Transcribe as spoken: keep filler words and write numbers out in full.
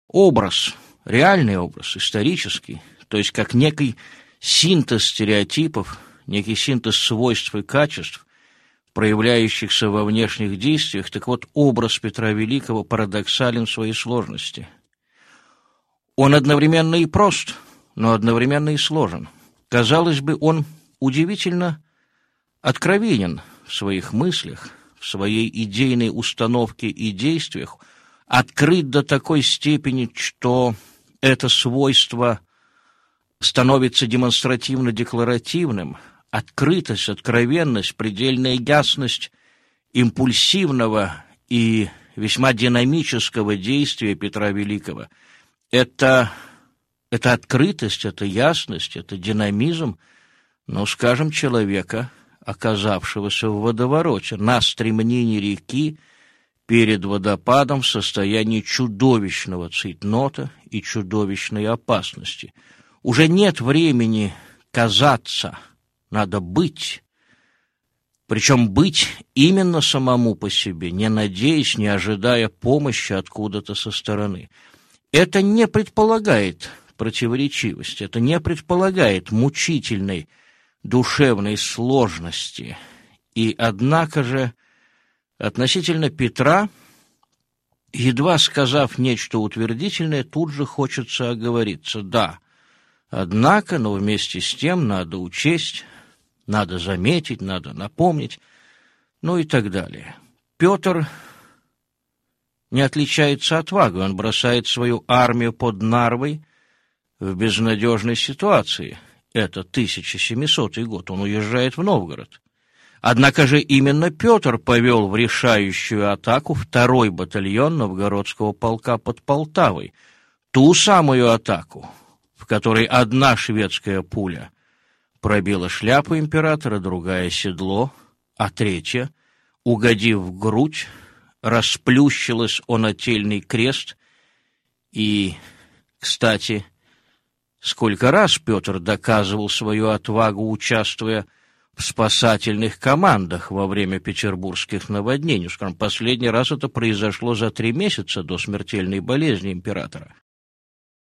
образ, реальный образ, исторический, то есть как некий синтез стереотипов, некий синтез свойств и качеств, проявляющихся во внешних действиях, так вот, образ Петра Великого парадоксален в своей сложности. Он одновременно и прост, но одновременно и сложен. Казалось бы, он удивительно откровенен в своих мыслях, в своей идейной установке и действиях, открыт до такой степени, что это свойство становится демонстративно-декларативным. Открытость, откровенность, предельная ясность импульсивного и весьма динамического действия Петра Великого – это, это открытость, это ясность, это динамизм, ну, скажем, человека, оказавшегося в водовороте, на стремнине реки, перед водопадом в состоянии чудовищного цейтнота и чудовищной опасности. Уже нет времени казаться, надо быть, причем быть именно самому по себе, не надеясь, не ожидая помощи откуда-то со стороны. Это не предполагает противоречивости, это не предполагает мучительной душевной сложности. И однако же относительно Петра, едва сказав нечто утвердительное, тут же хочется оговориться. Да, однако, но вместе с тем надо учесть, надо заметить, надо напомнить, ну и так далее. Петр не отличается отвагой, он бросает свою армию под Нарвой в безнадежной ситуации. Это тысяча семисотый год, он уезжает в Новгород. Однако же именно Петр повел в решающую атаку второй батальон новгородского полка под Полтавой, ту самую атаку, в которой одна шведская пуля пробила шляпу императора, другая — седло, а третья, угодив в грудь, расплющилась о нательный крест. И, кстати, сколько раз Петр доказывал свою отвагу, участвуя в спасательных командах во время петербургских наводнений. Скажем, последний раз это произошло за три месяца до смертельной болезни императора.